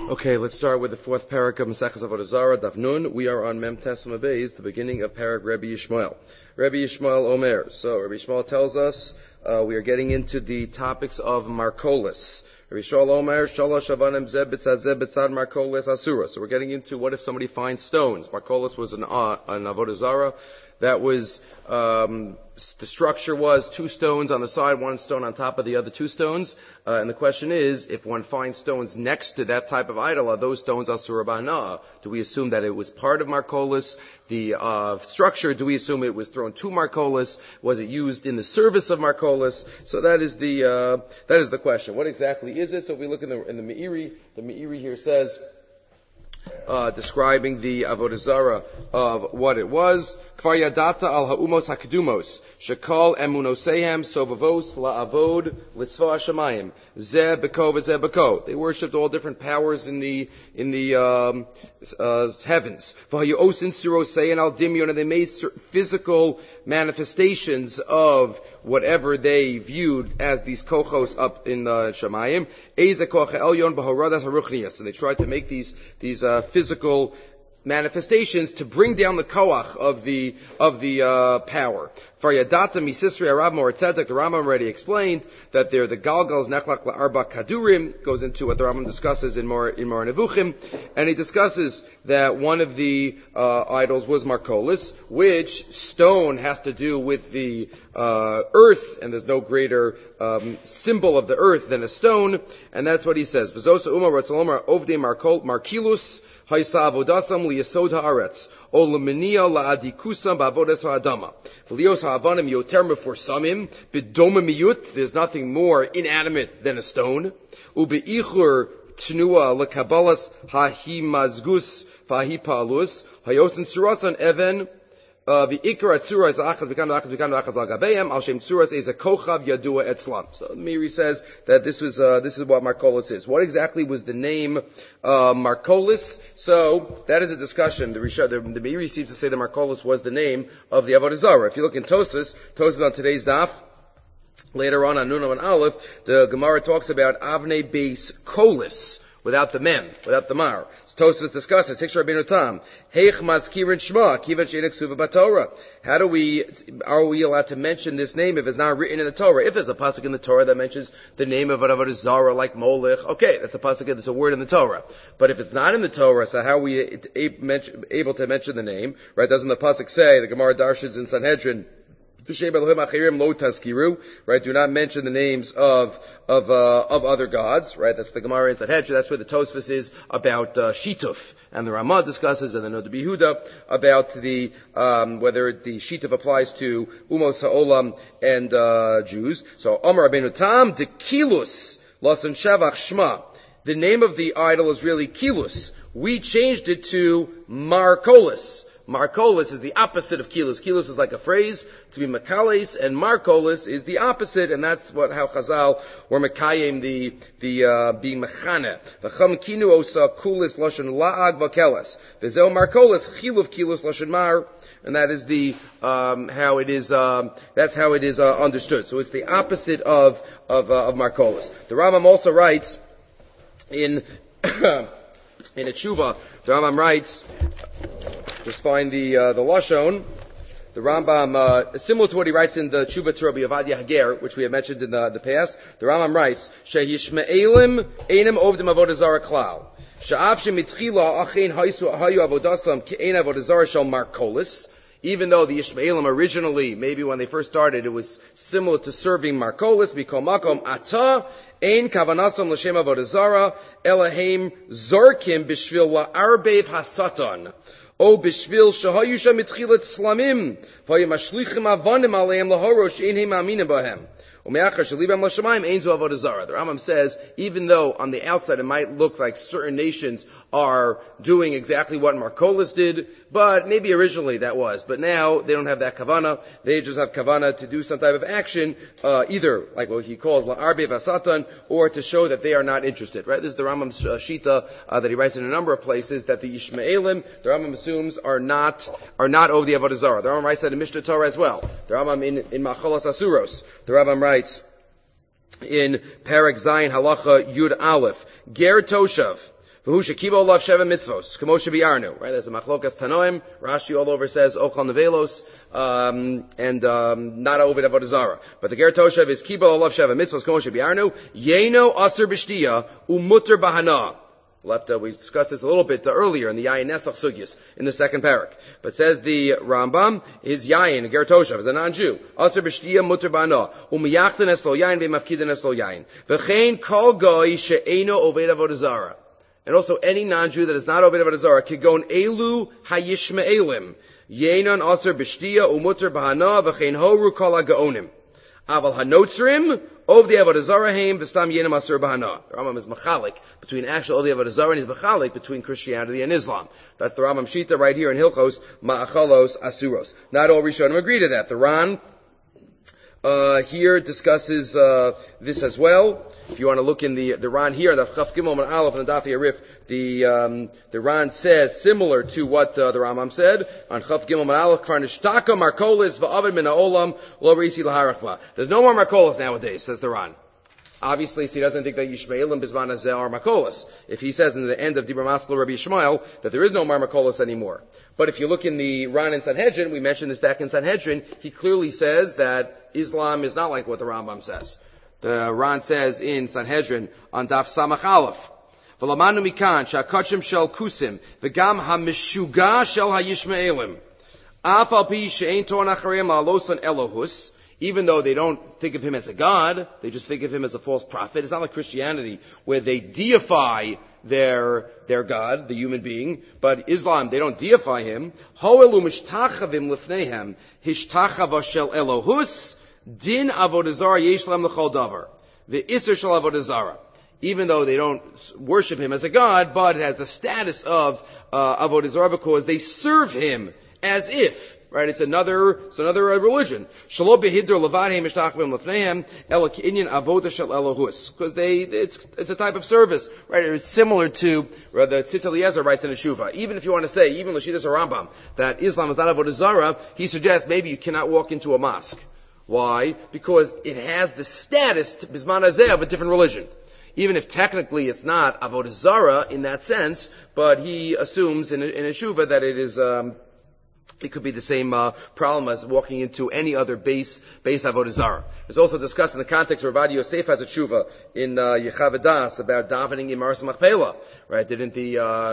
Okay, let's start with the fourth parak of Maseches Avodah Zarah, Daf Nun. We are on Mem Tesma Beis, the beginning of parak Rabbi Yishmael. Rabbi Yishmael Omer. So Rabbi Yishmael tells us we are getting into the topics of Markolis. Rabbi Yishmael Omer, Shalosh Avanim Zeb B'tzad Zeb B'tzad Markolis Asura. So we're getting into what if somebody finds stones. Markolis was an Avodah Zarah. That was, the structure was two stones on the side, one stone on top of the other two stones. And the question is, if one finds stones next to that type of idol, are those stones asura b'hana'ah? Do we assume that it was part of Markolis? The structure, do we assume it was thrown to Markolis? Was it used in the service of Markolis? So that is the question. What exactly is it? So if we look in the Meiri here says, describing the Avodah Zarah of what it was. Kvar yadata al ha'umos hakdumos shekol emunosehem sovavos la'avod litzva hashamayim zeh beko v'zeh beko. They worshipped all different powers in the heavens. V'hayuosin sirosein al dimyon, and they made physical manifestations of whatever they viewed as these kochos up in the Shamayim. Eze koch elyon b'horadas haruchnias, and they tried to make these physical manifestations to bring down the koach of the power. For Yadata Misisri Arab Moratzedek, the Rambam already explained that they're the Galgals Nechlach La'arba Kadurim, goes into what the Rambam discusses in Mor Nevuchim, and he discusses that one of the idols was Markolis, which stone has to do with the earth, and there's no greater symbol of the earth than a stone, and that's what he says. V'zosa Umar Ratzalomar Ovdei Markilus Haysa avodasam liyasod haaretz, o lemenia la'adikusam ba'avodas ha'adama. V'lios ha'avanim yoter meforsamim, b'doma miyut, there's nothing more inanimate than a stone. U'be'ichur tnua lekabalas ha'himazgus v'ha'hipalus, hayotin surasan even, v'ikar atzura is achaz b'kan v'achaz al gabeim, al shem tzuras is a kochav yadua etzlam. So Meiri says that this is what Markolis is. What exactly was the name Markolis? So that is a discussion. The Meiri seems to say that Markolis was the name of the Avodah Zarah. If you look in Tosas on today's daf, later on Nun and Aleph, the Gemara talks about Avnei Beis Kolis, without the mem, without the mar. Tosfos discusses, Hikshar Rabbeinu Tam, Heich Mazkirin Shma, Kivat She'enik Suva B'Torah. Are we allowed to mention this name if it's not written in the Torah? If there's a pasuk in the Torah that mentions the name of an Avodah Zarah like Molech, okay, that's a pasuk, that's a word in the Torah. But if it's not in the Torah, so how are we able to mention the name? Right? Doesn't the pasuk say, the Gemara Darshans in Sanhedrin, right? Do not mention the names of other gods, right? That's the Gemara in Sanhedrin. That's where the Tosfos is about Shituf, and the Ramah discusses, and the Noda B'Yehuda about the whether the Shituf applies to Umos Ha'olam and Jews. So Amar Rabbeinu Tam de Kilus Lasan Shavach Shma. The name of the idol is really Kilus. We changed it to Markolis. Markolis is the opposite of Kilus. Kilus is like a phrase to be Makales, and Markolis is the opposite, and that's how Chazal were Mekayim the being Mechane. V'cham kinu osa kulis loshen la'ag v'keles. V'zeo Markolis chiluf Kilus loshen mar, and that is how it is. That's how it is understood. So it's the opposite of Markolis. The Rambam also writes in a tshuva. The Rambam writes. Just find the Lashon. The Rambam, similar to what he writes in the Tshuva to Rabbi Ovadia Hager, which we have mentioned in the past, the Rambam writes, Sheyishme'elim einem ovdim avodah zarah klal. Sha'af shemitchila achein hayu avodasam ke'ein avodah zarah shel Markolis. Even though the Yishmaelim originally, maybe when they first started, it was similar to serving Markolis, mikol makom ata, ein kavanasam l'shem avodah zarah, elahem zorkim b'shvil la'arbev hasatan. O bishvil shahayu sham mitchilat slamim, v'ayim ashlichim avanim aleim lahorosh ein heim aminim bahem. The Rambam says, even though on the outside it might look like certain nations are doing exactly what Markolis did, but maybe originally that was. But now they don't have that kavana. They just have kavana to do some type of action, either like what he calls la'arbe vasatan, or to show that they are not interested. Right? This is the Rambam's shita that he writes in a number of places, that the Yishmaelim, the Rambam assumes, are not over the Avodah Zarah. The Rambam writes that in Mishnah Torah as well. The Rambam in Machalas Asuros, the Rambam writes in Perek Zayin Halacha Yud Aleph, Ger Toshav, V'hu shekibo olav sheva mitzvos, kamo shebi'arnu. Right? There's a machlokas tanoim. Rashi all over says ochal nevelos, and not ovid avodah zara. But the ger toshav is kibo olav sheva mitzvos, kamo shebi'arnu. Yeno aser b'shtiya umutter bahana. We discussed this a little bit earlier in the Yayin Nesach Sugyas, in the second parak. But says the Rambam, his Yayin, Ger Toshav, is a non-Jew. Aser b'shtiya mutter ba'ana. U'miyachtan es lo yayin ve'mafkidan es lo yayin. V'chein kol goy she'eno oved avodah zara. And also any non-Jew that is not oved avodah zara, kigon elu hayishme'elim. Yenon aser b'shtiya u'mutter ba'ana v'chein horu kol ha'gaonim. Aval hanotzrim, of the avodah zara heim v'stam yenim asur bahana. The Rambam is machalik between actual the avodah zara and he's machalik between Christianity and Islam. That's the Rambam Shita right here in Hilchos Ma'achalos Asuros. Not all Rishonim agree to that. The Ran here discusses this as well. If you want to look in the Ran here, the Chaf Gimel and Aleph and the Daf Yarif, the Ran says similar to what the Rambam said on Chaf Gimel and Aleph. Kvarnishtaka Markolis va'avid min ha'olam lo reisi laharachma. There's no more Markolis nowadays, says the Ran. Obviously, he doesn't think that Yishmaelim Bizman Hazeh are Markolis. If he says in the end of Dibra Maskal Rabbi Yishmael that there is no more Markolis anymore. But if you look in the Ran in Sanhedrin, we mentioned this back in Sanhedrin, he clearly says that Islam is not like what the Rambam says. The Ran says in Sanhedrin on Daf Samach Aleph, V'lamanu mikan sha'kachim shel kusim v'gam ha'mishuga shel ha'yishmaelim af al pi she'ein torn achareim la'alosan Elohus. Even though they don't think of him as a god, they just think of him as a false prophet. It's not like Christianity, where they deify their god, the human being. But Islam, they don't deify him. Ho'elu mishtachavim lifnehem hishtachava shel Elohus din avodah zara yesh lam l'chol davar ve'isur shel avodah zara. Even though they don't worship him as a god, but it has the status of avodah zara because they serve him as if. Right, it's another religion. Shelo behidr levadhem mishtachvim lefnehem ela k'inyan avoda shel Elohus, because it's a type of service. Right, it's similar to the Tzitz Eliezer writes in a Shuvah. Even if you want to say, even Lashidas Rambam, that Islam is not avodah zara, he suggests maybe you cannot walk into a mosque. Why? Because it has the status bisman hazeh of a different religion. Even if technically it's not avodah zara in that sense, but he assumes in a Shuvah that it is. It could be the same problem as walking into any other base avodah zara. It's also discussed in the context where Ravad Yosef has a tshuva in Yechavedas about davening in Maras Machpelah. Right? Didn't the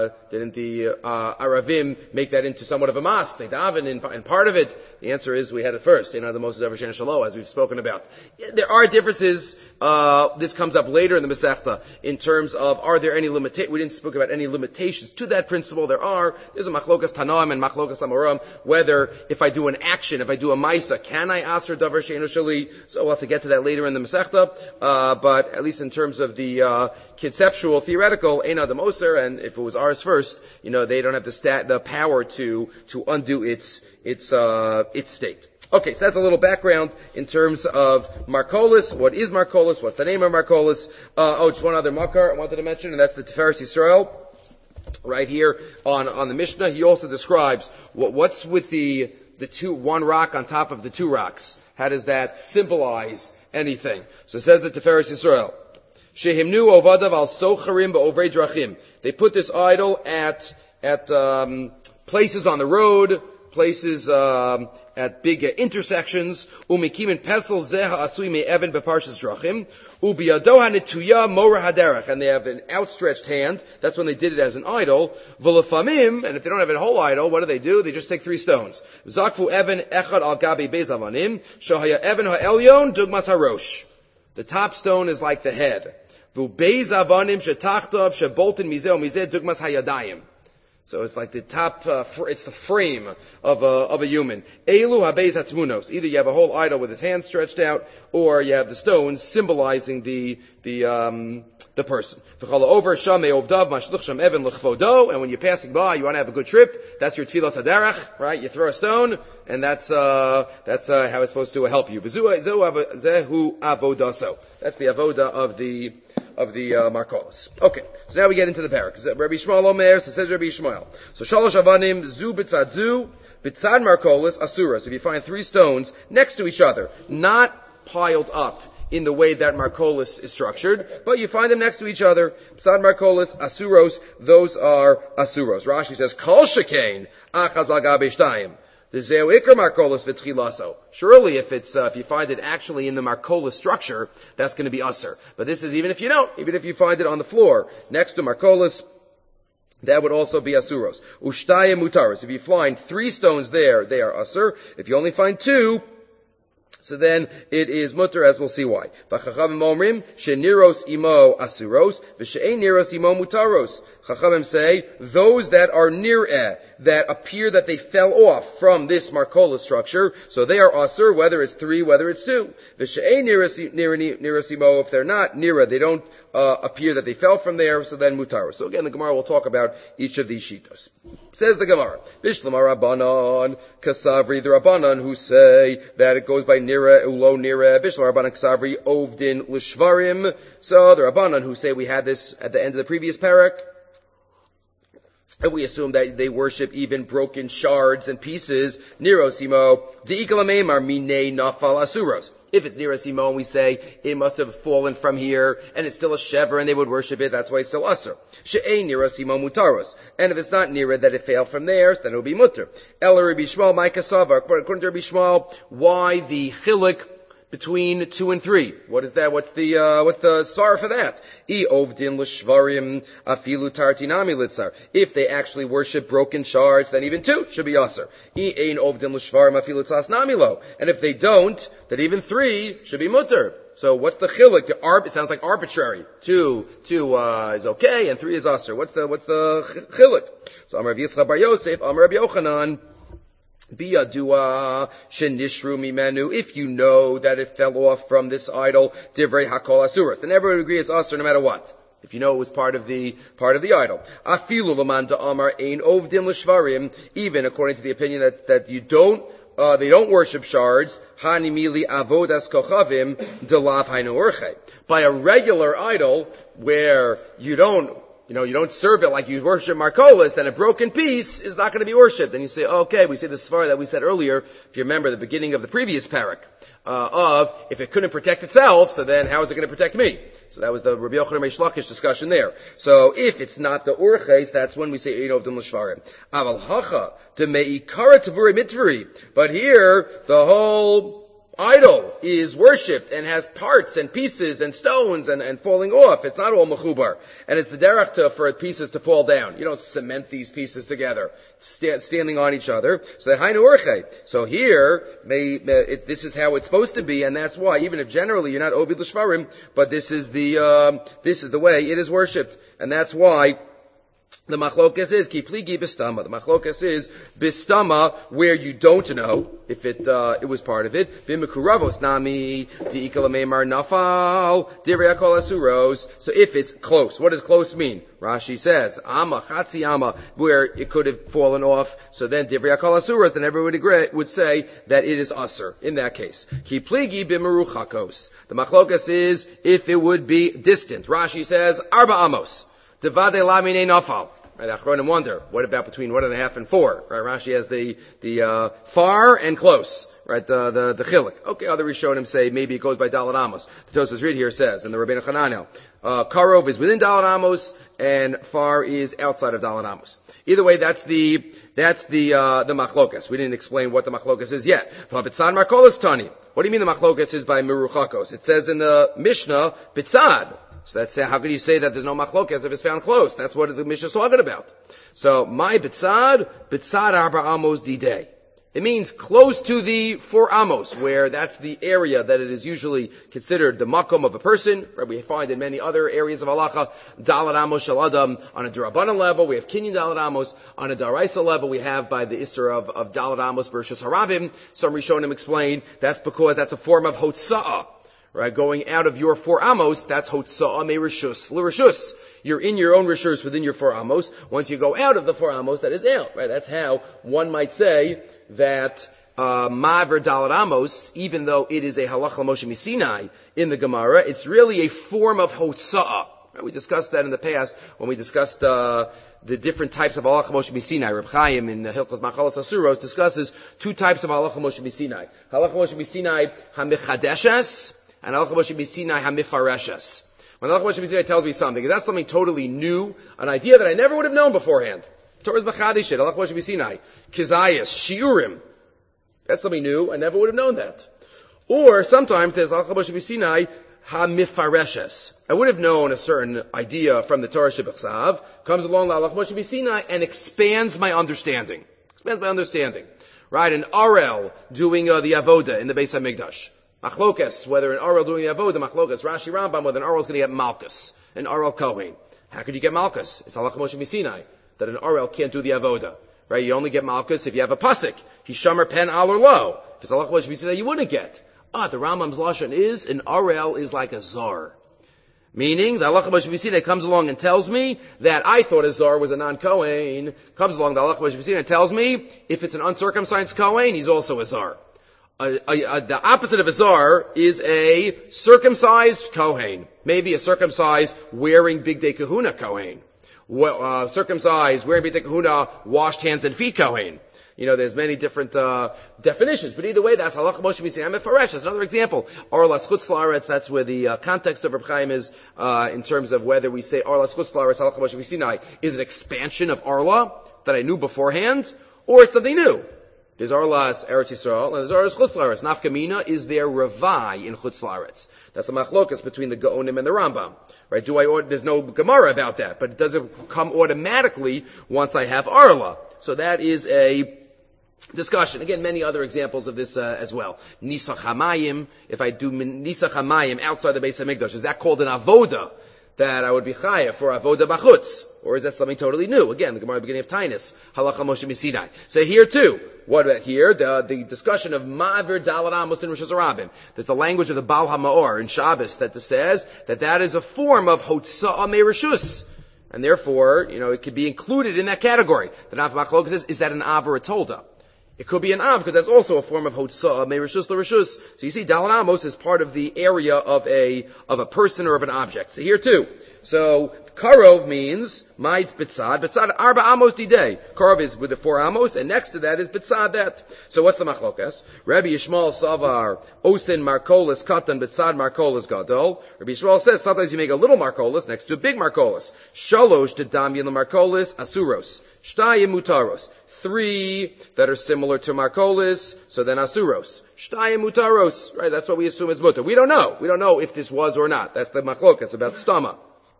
Aravim make that into somewhat of a mosque? They daven in part of it. The answer is we had it first. The Moshe Davar Shena Shalom, as we've spoken about. There are differences. This comes up later in the Masechta in terms of are there any limitations? We didn't speak about any limitations to that principle. There's a machlokas tanoim and machlokas amoram. Whether if I do an action, if I do a maisa, can I aser davar she'enu sheli? So we'll have to get to that later in the Masechta. But at least in terms of the conceptual, theoretical, ein adam oser, and if it was ours first, they don't have the power to undo its state. Okay, so that's a little background in terms of Markolis. What is Markolis? What's the name of Markolis? Just one other makar I wanted to mention, and that's the Tiferes Yisrael. Right here on the Mishnah, he also describes what's with the one rock on top of the two rocks. How does that symbolize anything? So it says the Tiferes Yisrael. Shehimnu ovadav al socharim ba'ovrei drachim. They put this idol at places on the road, places at big intersections. Umikim pesel zeha asui me'evan beparshas drachim. Ubiyado hanetuya mora haderech, and they have an outstretched hand. That's when they did it as an idol. V'lefamim, and if they don't have a whole idol, what do? They just take 3 stones. Zakfu evan echad al gabi beis avanim. Shahaya evan ha'elyon dugmas harosh. The top stone is like the head. V'beis avanim shetachtav sheboltin mizeh mizeh dugmas hayadayim. So it's like the top, it's the frame of a human. Elu habeis hatmunos. Either you have a whole idol with his hands stretched out, or you have the stones symbolizing the person. And when you're passing by, you want to have a good trip. That's your tfilas haderech, right? You throw a stone, and that's how it's supposed to help you. Zehu avodaso. That's the avoda of the Markolis. Okay, so now we get into the parak. Rabbi Yishmael Omer, so says Rabbi Yishmael. So shalosh avanim zu b'tzad Markolis asura. So if you find 3 stones next to each other, not piled up in the way that Markolis is structured, but you find them next to each other. Psad Markolis, Asuros, those are Asuros. Rashi says, Kol Shekain, Achaz al Gabe Shtayim. The Zeu Ikar Markolis v'tchilaso. Surely if you find it actually in the Markolis structure, that's going to be Asur. But this is even if you don't, even if you find it on the floor, next to Markolis, that would also be Asuros. Ushtayim Mutaros. If you find 3 stones there, they are Asur. If you only find 2, so then it is mutter, as we'll see why. V'chachavim omrim sheniros imo asuros v'she'ein niros imo mutaros. Chachavim say those that are nireh, that appear that they fell off from this markola structure, so they are asur, whether it's 3, whether it's 2. V'she'ein niros imo, if they're not nireh, they don't appear that they fell from there, so then mutaros. So again, the Gemara will talk about each of these shitos. Says the Gemara, Bishlamar Rabbanan Kasavri, the Rabbanan who say that it goes by Nira Ulo Nira, Bishlamar Rabbanan Kasavri Ovdin Lishvarim. So the Rabbanan who say we had this at the end of the previous parak, and we assume that they worship even broken shards and pieces. Niro Simo, Deikalamemar Mine Nafal Asuros. If it's Nira Simo and we say it must have fallen from here and it's still a shever and they would worship it, that's why it's still Asur. She'ein Nira Simo Mutaros. And if it's not Nira that it failed from there, then it will be Mutter. El Rabbi Shmuel, Micah Savar. According to Rabbi Shmuel, why the chilik between 2 and 3? What is that? What's the sar for that? I ovdin l'shvarim afilu tartinami litzar. If they actually worship broken shards, then even 2 should be asur. I ein ovdin l'shvarim afilu tasnami lo. And if they don't, then even 3 should be mutter. So what's the chilik? It sounds like arbitrary. 2 is okay, and 3 is asur. What's the chilik? So Amar Rav Yitzchak bar Yosef, Amar Rabbi Yochanan, Biyadua shenishru mimenu. If you know that it fell off from this idol, divrei hakol asuras, then everyone would agree it's asur no matter what. If you know it was part of the idol. Afilu laman da'amar ein ovdin l'shvarim. Even according to the opinion that you don't, they don't worship shards. Hani mili avodas kochavim delav hainu urche. By a regular idol where you don't serve it like you worship Markolis, then a broken piece is not going to be worshipped. And you say, okay, we say the svara that we said earlier, if you remember the beginning of the previous parak, of if it couldn't protect itself, so then how is it going to protect me? So that was the Rabbi Yochanan Reish Lakish discussion there. So if it's not the urches, that's when we say ein ovdim l'shvarim. Aval hacha to meikara tavuri mitvuri. But here, the whole idol is worshipped and has parts and pieces and stones and falling off. It's not all mechubar. And it's the derech for pieces to fall down. You don't cement these pieces together. It's standing on each other. So that hainu urche. So here, this is how it's supposed to be, and that's why, even if generally you're not ovid l'shvarim, but this is the way it is worshipped. And that's why the machlokas is kipligi bistama. The machlokas is bistama, where you don't know if it was part of it. Bimikuravos nami diikalamemar nafal divrei hakol asuros. So if it's close, what does close mean? Rashi says ama chatzi ama, where it could have fallen off. So then divrei hakol asuros, then everyone would say that it is asur in that case. Kipligi bimeruchakos. The machlokas is if it would be distant. Rashi says arba amos. Devade lamine nafal. Right, Achronim wonder, what about between 1.5 and 4? Right, Rashi has the far and close. Right, the chilik. Okay, other Rishonim say maybe it goes by Dalet Amos. The Tosfos read here says, and the Rabbeinu Hananel, Karov is within Dalet Amos, and far is outside of Dalet Amos. Either way, that's the machlokas. We didn't explain what the machlokas is yet. Bitzad Markolis Tani. What do you mean the machlokas is by Meruchakos? It says in the Mishnah, Bitzad. So that's, how can you say that there's no machlokas if it's found close? That's what the Mishnah is talking about. So, my bitzad arba amos didei. It means close to the 4 amos, where that's the area that it is usually considered the makom of a person. Right, we find in many other areas of halacha, dalat amos shel adam on a d'rabbanan level. We have kinyan dalat amos on a d'oraisa level. We have by the isser of dalat amos versus haravim. Some Rishonim explain that's because that's a form of hotza'ah. Right, going out of your 4 amos, that's hotza'ah me rishus l'rishus. You're in your own rishus within your 4 amos. Once you go out of the 4 amos, that is out. Right, that's how one might say that Ma'aver Dalet Amos, even though it is a halacha Moshe Misinai in the Gemara, it's really a form of hotza'ah. Right, we discussed that in the past when we discussed the different types of halacha Moshe Misinai. Reb Chaim in Hilchos Machalas Asuros discusses 2 types of halacha Moshe Misinai. Halacha Moshe Misinai hamechadeshes, and Halacha Moshe Sinai HaMifareshes. When Halacha Moshe Sinai tells me something, that's something totally new, an idea that I never would have known beforehand. Torah's B'chadishit, Halacha Moshe Sinai, Kizayas, Shiurim. That's something new, I never would have known that. Or sometimes there's Halacha Moshe Sinai HaMifareshes. I would have known a certain idea from the Torah Shebechsav, comes along Halacha Moshe Sinai and expands my understanding. Right? An Arel doing the Avoda in the Beis HaMikdash. Machlokes, whether an Arel doing the Avoda, Machlokes, Rashi Rambam, whether an Arel is going to get Malkus, an Arel Kohen. How could you get Malkus? It's Halacha Moshe Sinai, that an Arel can't do the Avoda. Right? You only get Malkus if you have a Pasik. Hishamer pen al or lo. If it's Halacha Moshe Sinai, you wouldn't get. The Rambam's Lashon is, an Arel is like a Zar. Meaning, the Halacha Moshe Sinai comes along and tells me that I thought a Zar was a non-Kohen. Comes along, the Halacha Moshe Sinai tells me, if it's an uncircumcised Kohen, he's also a Zar. The opposite of a Zar is a circumcised Kohen. Maybe a circumcised wearing Bigdei Kahuna Kohen. Circumcised wearing Bigdei Kahuna, washed hands and feet Kohen. There's many different definitions, but either way, that's Halacha Moshe Sinai Mefaresh. That's another example. Arlas Chutz La'aretz, that's where the context of Reb Chaim is in terms of whether we say Arlas Chutz La'aretz, Halacha Moshe Sinai is an expansion of Arla that I knew beforehand, or it's something new. There's Arlas Eretz Yisrael, and there's Arlas Chutz La'aretz. Nafkamina is there Ravai in Chutz La'aretz. That's a machlokas between the Gaonim and the Rambam. Right? There's no Gemara about that, but it doesn't come automatically once I have Arla. So that is a discussion. Again, many other examples of this as well. Nisach Hamayim, if I do Nisach Hamayim outside the Beis HaMikdash, is that called an avoda that I would be chayav for avoda bachutz? Or is that something totally new? Again, the Gemara at the beginning of Tainus, Halacha Moshe Sinai. So here too, what about here? The discussion of Ma'avir Dalat Amos in Rosh Hashanah. There's the language of the Baal HaMaor in Shabbos that says that is a form of Hotza'ah Me'Reshus. And therefore, it could be included in that category. The Nav Machlokas is that an Av or a Tolda? It could be an Av, because that's also a form of Hotza'ah, Me'Reshus L'Reshus. So you see, Dalat Amos is part of the area of a person or of an object. So here too. So, Karov means, Ma'itz Bitzad. Bitzad, Arba Amos Didei. Karov is with the 4 Amos, and next to that is Bitzad that. So what's the Machlokas? Rabbi Yishmael Savar, Osin Markolis Katan, Bitzad Markolis Gadol. Rabbi Yishmael says, sometimes you make a little Markolis next to a big Markolis. Shalosh to Damyan Markolis, Asuros. Shtayim Mutaros. 3 that are similar to Markolis, so then Asuros. Shtayim Mutaros. Right, that's what we assume is Mutar. We don't know. We don't know if this was or not. That's the Machlokas about Stama.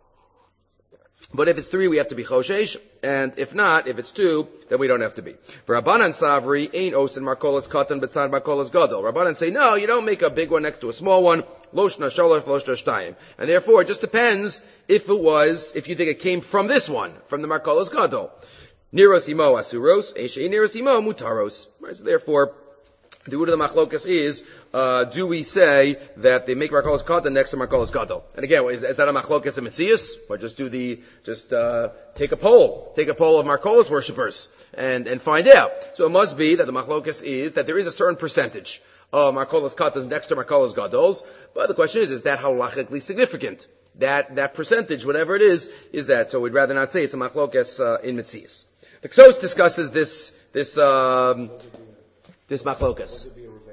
But if it's 3, we have to be Choshesh, and if not, if it's 2, then we don't have to be. For Rabbanan Savri, ain't Osin Markolis Katan B'tzad Markolis Gadol. Rabbanan say, no, you don't make a big one next to a small one. Loshna Shalosh, Loshna Shtayim. And therefore, it just depends if you think it came from this one, from the Markolis Gadol. Niros Imo Asuros, Eshe Niros Imo Mutaros. Right, so therefore, the root of the machlokas is, do we say that they make Markolis Katan next to Markolis Gadol? And again, is that a machlokas in Metzius? Or take a poll of Markolis worshippers and find out. So it must be that the machlokas is that there is a certain percentage of Markolis Katan next to Markolis Gadols. But the question is that halachically significant? That percentage, whatever it is that. So we'd rather not say it's a machlokas in Metzius. The Ksos discusses this machlokas.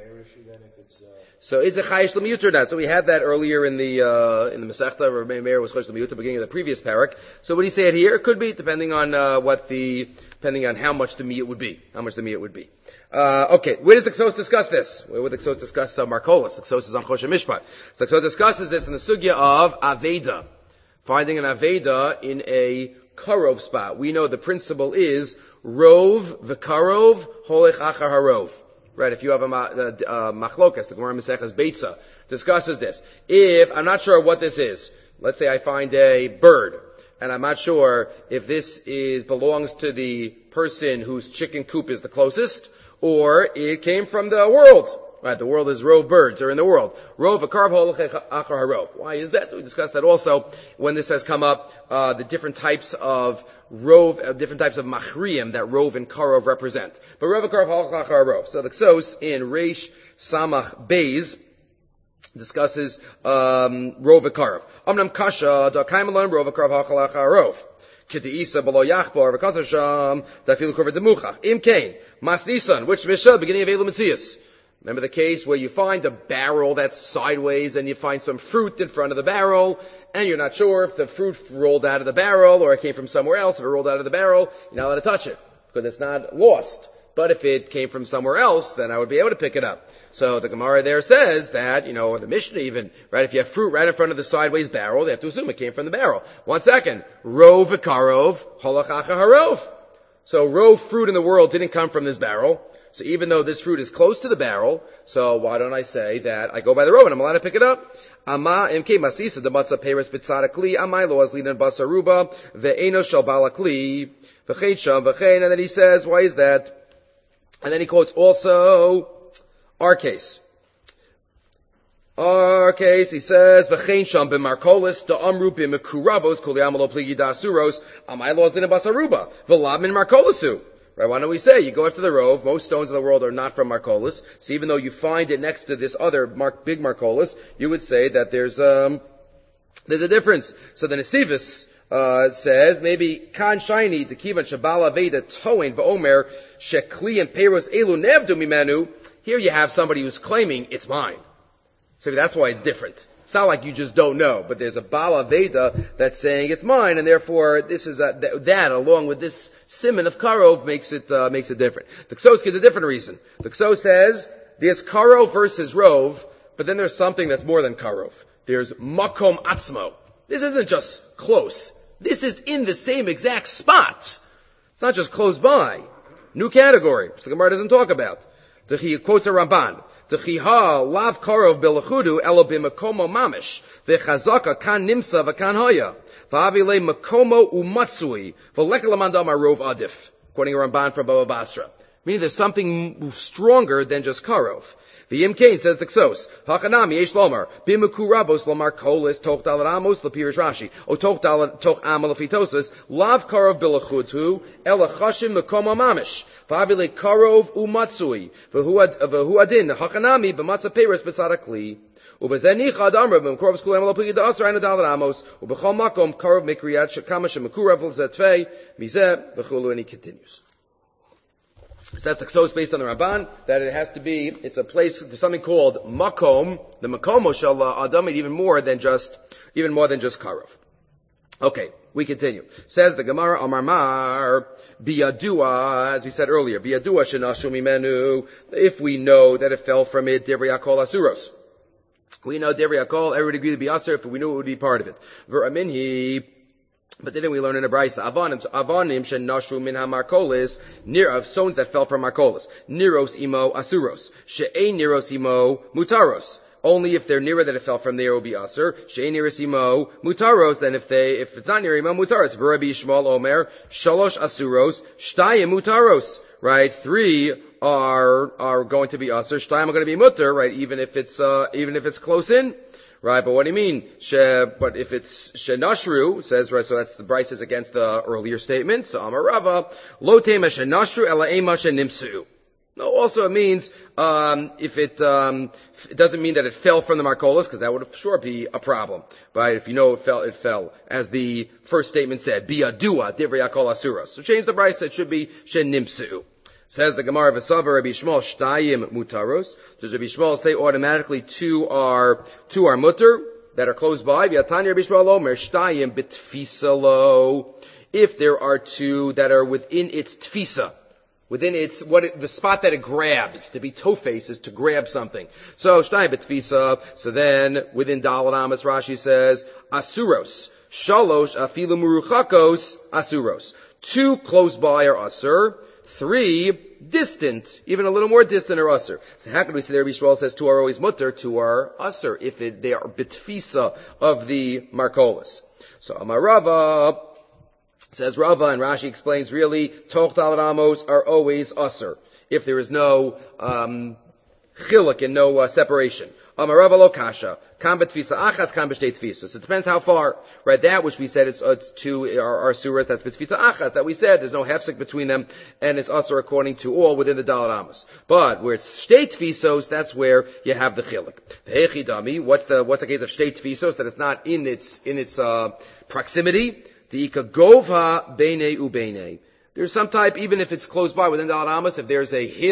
So is it chayish l'miyut or not? So we had that earlier in the Masechta. Rabbi Meir was chayish l'miyut at the beginning of the previous parak. So what do you say it here? It could be depending on how much the miyut would be. Okay, where does the Ksos discuss this? Where would the Ksos discuss Markolis? The Ksos is on Choshen Mishpat. So the Ksos discusses this in the sugya of Aveda, finding an Aveda in a Karov spot. We know the principle is Rov v'Karov holech achar harov. Right, if you have a machlokas, the Gemara Maseches Beitza discusses this. If I'm not sure what this is, let's say I find a bird, and I'm not sure if this belongs to the person whose chicken coop is the closest, or it came from the world. Right, the world is rov birds are in the world. Rov v'karov holech achar harov. Why is that? We discussed that also when this has come up. The different types of rov, different types of machriim that rov and karov represent. But rov v'karov holech achar harov. So the Ksos in Reish Samach Beis discusses rov v'karov. Amnam kasha da kaimalon rov v'karov holech achar harov. K'deisa below yachbar v'kasasham dafilu kover demuchach. Im kain mas nisan, which Mishnah beginning of Eilu Metzius. Remember the case where you find a barrel that's sideways and you find some fruit in front of the barrel and you're not sure if the fruit rolled out of the barrel or it came from somewhere else. If it rolled out of the barrel, you're not allowed to touch it because it's not lost. But if it came from somewhere else, then I would be able to pick it up. So the Gemara there says that, or the Mishnah even, right, if you have fruit right in front of the sideways barrel, they have to assume it came from the barrel. 1 second. Rov v'karov, holachacha harov. So rov fruit in the world didn't come from this barrel. So even though this fruit is close to the barrel, so why don't I say that I go by the rov and I'm allowed to pick it up? Ama imke masisa de matzah peres bitzara kli, amai lo azlinan basaruba, ve'eno shal bala kli, v'chein sham v'chein, and then he says, why is that? And then he quotes also our case. Our case, he says, v'chein sham b'markolis, da'amru b'mekuravos, kuli amalo pligi da'asuros, amai lo azlinan basaruba, v'lab min markolisu. Right, why don't we say, you go after the rov, most stones in the world are not from Marcolis, so even though you find it next to this other big Marcolis, you would say that there's a difference. So the Nesivis, says, maybe, kan shiny, tekivan shabala veda toin v'omer, shekli and peros elu nevdu mimenu, here you have somebody who's claiming, it's mine. So that's why it's different. It's not like you just don't know, but there's a Bala Veda that's saying it's mine, and therefore this is that along with this siman of Karov makes it different. The Ksos gives a different reason. The Ksos says there's Karov versus Rov, but then there's something that's more than Karov. There's Makom Atzmo. This isn't just close. This is in the same exact spot. It's not just close by. New category, which the Gemara doesn't talk about. He quotes a Ramban. T'chiha lav karov belachudu elo b'makomo mamish v'chazaka kan nimsa v'kan hoya v'avile makomo umatsui v'lekalamandam arov adif. Quoting a Ramban from Baba Basra. Meaning there's something stronger than just karov. V'yim kain, says the Ksos, hachanami yesh lomar b'mekurabos lomar kolis toch dalat amos l'pirish Rashi o toch amal l'fitosas lav karov belachudu elo chashim makomo mamish. V'avile karov umatsui v'hu adin hachanami b'matzah peres b'tzara kli u'bezenicha adamra b'mkuravos kulam lo pigi da'asar ayna dalat amos u'b'chol makom karov mikriyat shekama shemekurav l'zetvei mizeh v'chulu, and he continues. So that's the Ksos based on the Ramban, that it has to be, it's a place, there's something called Makom, the Makomo shall Adam, even more than just Karov. Okay, we continue. Says the Gemara, Amar Mar, Biyadua, as we said earlier, Biyadua shenashu mimenu, if we know that it fell from it, Divrei Hakol Asuros. We know Divrei Hakol, everybody agreed to be Asur, if we knew it would be part of it. V'raminhi, but then we learn in a brayso, avanim shenashu min hamarkolis, of stones that fell from markolis, niros imo asuros, she'ein niros imo mutaros. Only if they're nearer that it fell from there will be asur. She'ein niros imo mutaros, and if it's not near imo mutaros. V'Rabbi Yishmael omer shalosh asuros, shtayim mutaros. Right, 3 are going to be asur, shtayim are going to be mutar. Right, even if it's close in. Right, but what do you mean? But if it's shenashru, it says, right, so that's the Bryce is against the earlier statement. So Amar Rava, lo tema shenashru ela ema shenimsu. No, also it means, if it doesn't mean that it fell from the Markolis, because that would sure be a problem. Right, if you know it fell, as the first statement said, biyadua divrei hakol asuras. So change the Bryce, it should be shenimsu. Says the Gemara V'Savar Rabbi Yishmael Shtayim Mutaros. Does Rabbi Yishmael say automatically 2 are mutter that are close by? V'Yatani Rabbi Yishmael Omer Shtayim B'Tfisa. If there are 2 that are within its tfisa, within its the spot that it grabs. To be toface is to grab something. So Shtayim B'Tfisa. So then within Dalet Amos Rashi says Asuros Shalosh Afilu Muruchakos Asuros. 2 close by are asur. 3 distant, even a little more distant, are usher. So how can we say there? Yishmael says 2 are always mutter, 2 are usher, if they are bitfisa of the markolis. So Amar Rava, says Rava, and Rashi explains really, toch dalet amos are always usher, if there is no chiluk and no separation. Amar Rava lo kasha, kam betvisa achas, kam b'shtei tfisa. So it depends how far, right? That which we said it's 2 are suras, that's betvisa achas. That we said there's no hefsek between them, and it's also according to all within the Dalet Amos. But where it's shtei tfisos, that's where you have the chiluk. The hechidami, what's the case of shtei tfisos, that it's not in its proximity? The ika govha beinei ubeine. There's some type, even if it's close by within Dalet Amos, if there's a hill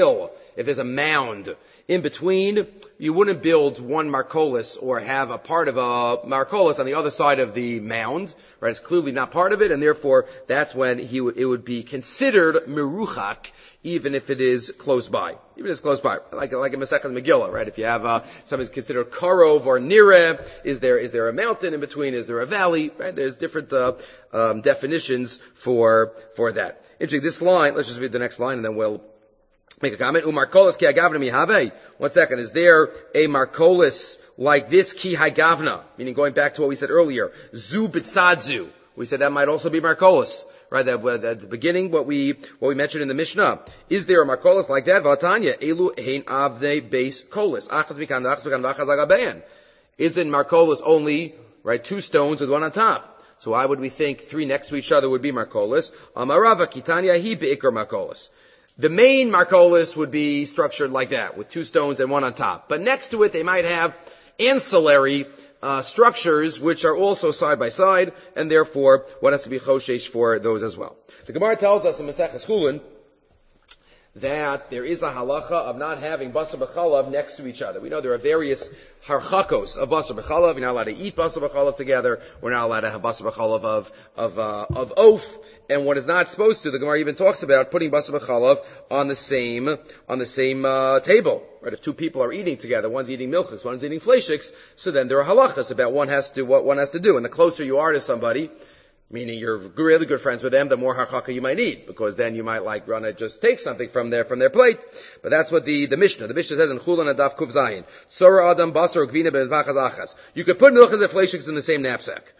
if there's a mound in between, you wouldn't build one Marcolis or have a part of a Marcolis on the other side of the mound, right? It's clearly not part of it, and therefore that's when it would be considered Meruchak, even if it is close by. Even if it's close by. Like in Masechet Megillah, right? If you have, something's considered Karov or Nireh, is there a mountain in between? Is there a valley? Right? There's different, definitions for that. Interesting. This line, let's just read the next line and then we'll make a comment. Umarkolis ki hagavna mihave. 1 second. Is there a Markolis like this ki hagavna? Meaning going back to what we said earlier. Zu bitzadzu. We said that might also be Markolis. Right, at the beginning, what we mentioned in the Mishnah. Is there a Markolis like that? Vatanya, elu hein avnei beis kolis. Achas mikan, v'achas agabein. Isn't Markolis only, right, 2 stones with one on top? So why would we think 3 next to each other would be Markolis? Amarava kitanya hi beikar Markolis. The main Markolis would be structured like that, with 2 stones and one on top. But next to it, they might have ancillary structures which are also side by side, and therefore one has to be choshesh for those as well. The Gemara tells us in Maseches Chulin that there is a halacha of not having basar b'chalav next to each other. We know there are various harchakos of basar b'chalav. You're not allowed to eat basar b'chalav together. We're not allowed to have basar b'chalav of oaf. And what is not supposed to, the Gemara even talks about putting basar b'chalav on the same table. Right? If 2 people are eating together, one's eating milchiks, one's eating fleishiks, so then there are halachas about what one has to do. And the closer you are to somebody, meaning you're really good friends with them, the more harchaka you might need, because then you might run to just take something from their plate. But that's what the Mishnah says in Chulan Adaf Kuf Zayin. Sora Adam Basar Gvina Ben Vachas Achas. You could put milchas and fleishiks in the same knapsack.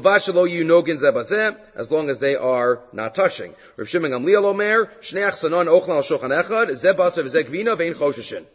As long as they are not touching. Reb Shimon Gamliel Omer, Shnei Achsanon Ochlan Al Shulchan Echad, Ze Basar V'Ze Gvina Ve'in Choshishin.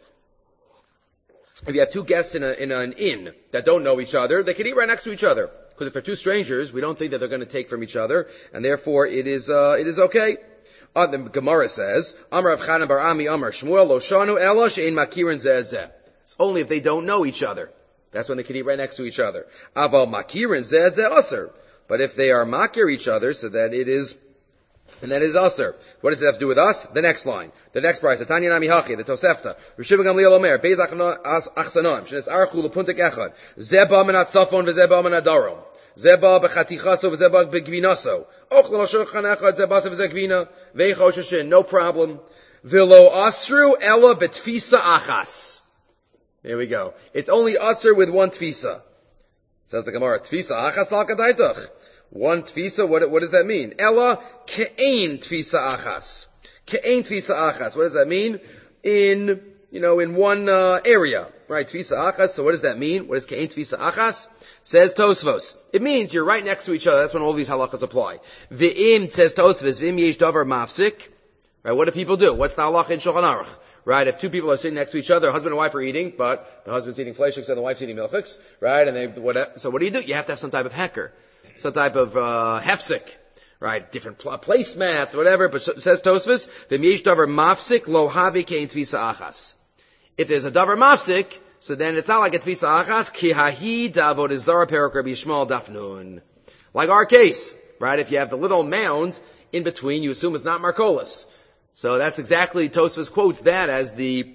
If you have 2 guests in an inn that don't know each other, they can eat right next to each other. Because if they're 2 strangers, we don't think that they're going to take from each other, and therefore it is okay. The Gemara says, Amar Rav Chanan bar Ami Amar Shmuel lo shanu ela she'ein makirin zeh zeh. It's only if they don't know each other. That's when they can eat right next to each other. Aval makirin zeh zeh aser. But if they are makir each other, so that it is, and that is aser. What does it have to do with us? The next line. The next price. Tanya Nami Hachi, the Tosefta. Rishiv Gamliel Omer, Beis Achsanon, Shenes Archu Lepuntik Echad. Zeba Menat Safon v'Zeba Menat Darom. Zeba b'chatichaso v'zeba b'gvinaso. Ochlan Shulchan Echad zeba v'zegvina ve'chosheshin. No problem. V'lo asru ela b'tfisa achas. There we go. It's only asr with 1 tfisa. Says the Gemara. Tfisa achas al kadaitach. 1 tfisa. What does that mean? Ela ke'ein tfisa achas. Ke'ein tfisa achas. What does that mean? In one area, right? Tfisa achas. So what does that mean? What is ke'ein tfisa achas? Says Tosfos. It means you're right next to each other. That's when all these halachas apply. V'im, says Tosfos, v'im yesh davar mafsik. Right, what do people do? What's the halacha in Shulchan Aruch? Right, if 2 people are sitting next to each other, husband and wife are eating, but the husband's eating fleishiks and the wife's eating milchiks, right? So what do? You have to have some type of hecker. Some type of, hefsik. Right, different placemat, whatever, but says Tosfos, v'im yesh davar mafsik lo havi kein tvisa achas. If there's a davar mafsik, so then it's not like a tvisa achas, ki hahi davod zara perek Rabbi Yishmael dafnun. Like our case, right? If you have the little mound in between, you assume it's not Markolis. So that's exactly, Tosfos quotes that as the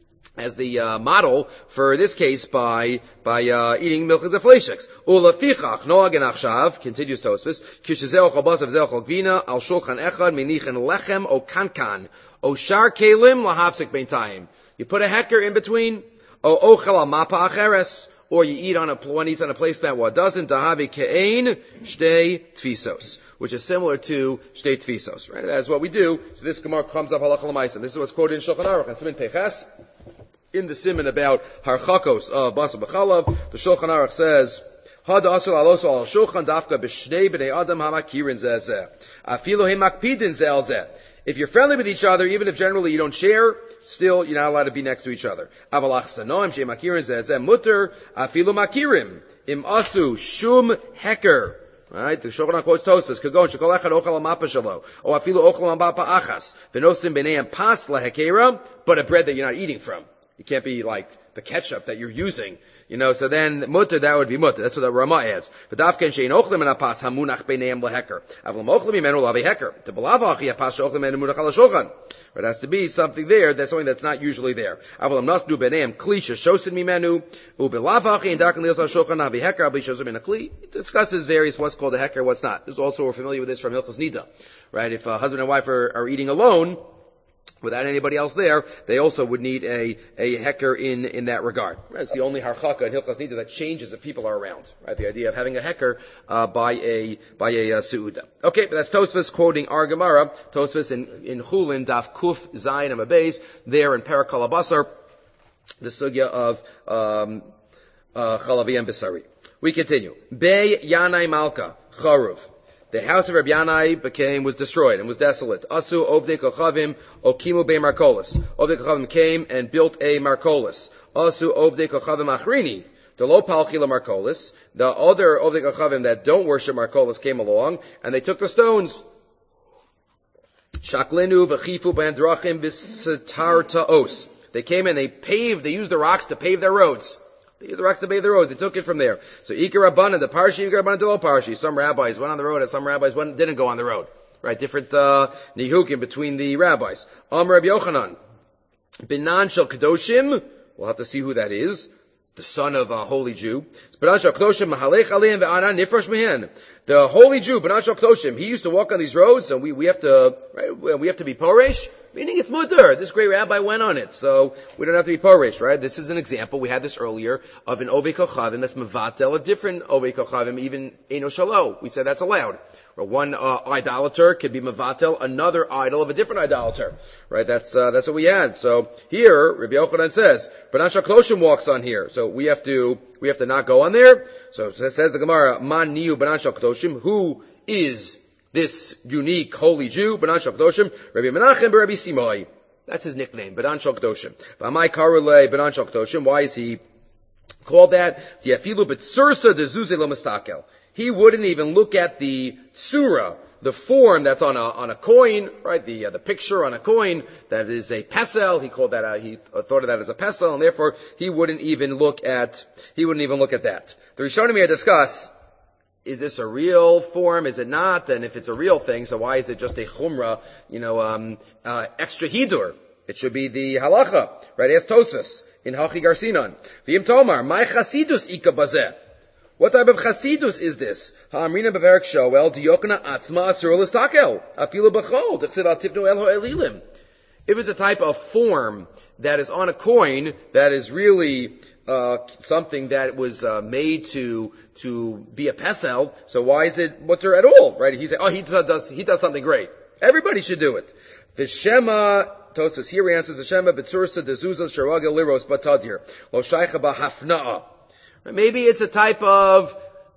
model for this case by eating milchas and fleishiks. Ulafichach noagen achshav, continues Tosfos, kishezeh ochal basav zeh ochal gvina al shulchan echad minichen lechem o kankan o shar kelim lahafsik beintayim. You put a hecker in between, o ochel al mapa acheres, or you eat one eats on a placemat while it doesn't, dahavi ke'ein shtei tfisos, which is similar to shtei tfisos, right? That's what we do. So this Gemara comes up halacha l'maisa. This is what's quoted in Shulchan Aruch and Siman Peches. In the Siman about harchakos of basar b'chalav, the Shulchan Aruch says, Hada asur aloso al shulchan dafka b'shnei b'nei adam hamakirin zeh zeh. Afilo he makpidin zeh al zeh. If you're friendly with each other, even if generally you don't share, still you're not allowed to be next to each other. Avalach sanoim she makirin zeh zeh mutter afilo makirim im asu shum heker. Right? The Shulchan quotes Tosfos, Kagon shekol echad ochal mapa shalo, o afilo ochal mapa achas, v'nosim b'neihem pas lahekera, but a bread that you're not eating from. You can't be like the ketchup that you're using. So then mutter, that would be mutter. That's what the Rama adds. V'dafken she'in ochlim en apas hamunach b'neihem leheker. Avlam ochlim imenu lavi heker. Tebalav achi apas she'ochlim en munach al shulchan. It has to be something there that's something that's not usually there. It discusses various what's called a heker, what's not. This is also, we're familiar with this from Hilchos Nida. Right? If a husband and wife are eating alone, without anybody else there, they also would need a heker in that regard. Right? It's the only harchaka in Hilchos Nida that changes if people are around. Right? The idea of having a heker by a suuda. Okay, but that's Tosfos quoting our Gemara. Tosfos in Chulin Daf Kuf Zayin Amabez there in Parakal Abasar, the sugya of Chalavi and Bisari. We continue. Bei Yanai Malka Charuv. The house of Rabbi Yanai was destroyed and was desolate. Asu Ovdei Kochavim Okimu Be Markolis. Ovdei Kochavim came and built a Markolis. Asu Ovdei Kochavim Achrini. The Lo Palchila Markolis. The other Ovdei Kochavim that don't worship Markolis came along and they took the stones. Shaklinu V'chifu Bandrachim B'Sitar Ta'os. They came and they used the rocks to pave their roads. They used the rocks to pave the roads. They took it from there. So Ikar Rabbanan, the Parshi, Ikar Rabbanan, the Lo Parshi. Some rabbis went on the road and some rabbis didn't go on the road. Right? Different, nihukim between the rabbis. Rabbi Yochanan. Binan Shel Kedoshim. We'll have to see who that is. The son of a holy Jew. Binan Shel Kedoshim, Mahalech Aleim Ve'anan Nifrosh Mehen. The holy Jew, Binan Shel Kedoshim, he used to walk on these roads and we have to be Poresh. Meaning it's mutter. This great rabbi went on it, so we don't have to be porish, right? This is an example. We had this earlier of an ovei kochavim that's mevatel, a different ovei kochavim, even eno shalo. We said that's allowed. Or one idolater could be mevatel another idol of a different idolater, right? That's what we had. So here, Rabbi Yochanan says, Banan Shakloshim walks on here, so we have to not go on there. So it says the Gemara, Man niu Banan Shakloshim, who is this unique holy Jew, Banan Shal Kedoshim, Rabbi Menachem Rabbi Simai. That's his nickname, Banan Shal Kedoshim. V'amai karule Banan Shal Kedoshim. Why is he called that? Tiafilu b'tzursa dezuze lo mistakel. He wouldn't even look at the tsura, the form that's on a coin, right? The picture on a coin that is a pesel. He called that he thought of that as a pesel, and therefore he wouldn't even look at that. The Rishonim here discuss, is this a real form? Is it not? And if it's a real thing, so why is it just a chumrah, extra hidur? It should be the halacha, right? As Tosfos in Hachi Garsinon. V'im Tomar, my chasidus ika bazeh. What type of chasidus is this? Ha'amrina beverik shoel diyokna atzma asur l'stakel afilu b'chol d'chsiv al tifnu el ha'elilim. If it's a type of form that is on a coin that is really something that was made to be a pesel, so why is it mutter at all? Right? He said, he does something great. Everybody should do it. The Shema, Tosfos here answers the Shema b'tzursa dezuzah sharagel liros batadir lo shaycha b'hafna'a. Maybe it's a type of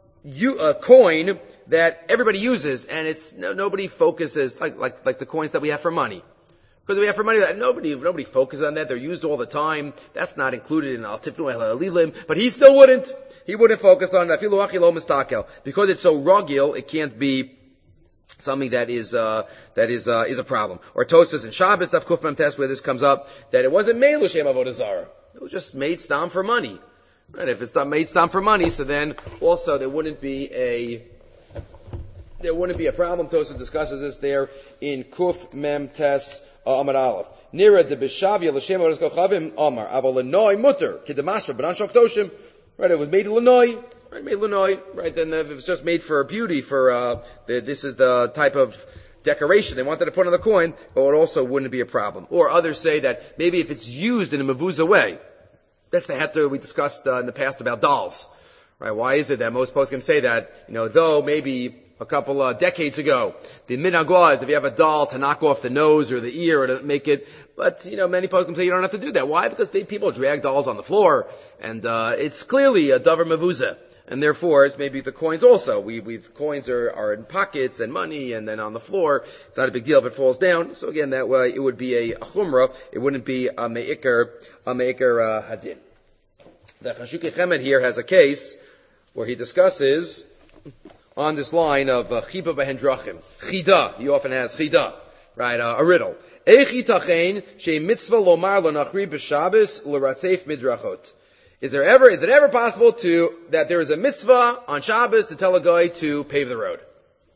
coin that everybody uses, and it's nobody focuses like the coins that we have for money. Because we have for money that nobody focuses on that. They're used all the time. That's not included in Al Tifnu El Halilim. But he still wouldn't. He wouldn't focus on that. Because it's so rugil, it can't be something that is a problem. Or Tosfos and Shabbos, Daf Kuf Mem Tes, where this comes up, that it wasn't made l'shem avodah zarah. It was just made stam for money. Right? If it's not made stam for money, so then also there wouldn't be a problem. Tosfos discusses this there in Kuf Mem Tes Amar Aleph. Nira de Bishavia l'shem avodas kochavim Amar aval l'noi mutter k'demasra Banan Shal Kedoshim. Right, it was made l'noi. Right, made l'noi. Right, then if it's just made for beauty, this is the type of decoration they wanted to put on the coin, but it also wouldn't be a problem. Or others say that maybe if it's used in a mavuzah way, that's the heter we discussed in the past about dolls. Right, why is it that most poskim say that, though maybe a couple decades ago, the minhag was if you have a doll to knock off the nose or the ear or to make it, but many poskim say you don't have to do that. Why? Because people drag dolls on the floor, and it's clearly a davar mavuzah, and therefore it's maybe the coins also. Coins are in pockets and money, and then on the floor, it's not a big deal if it falls down. So again, that way it would be a chumrah. It wouldn't be a meikar hadin. The Chashukei Chemed here has a case where he discusses on this line of chiba b'hendrachim. Chida, he often has chida, right? A riddle. Eichi tachein she mitzvah lomar l'nachri b'Shabbos l'ratzef midrachot. Is it ever possible that there is a mitzvah on Shabbos to tell a guy to pave the road?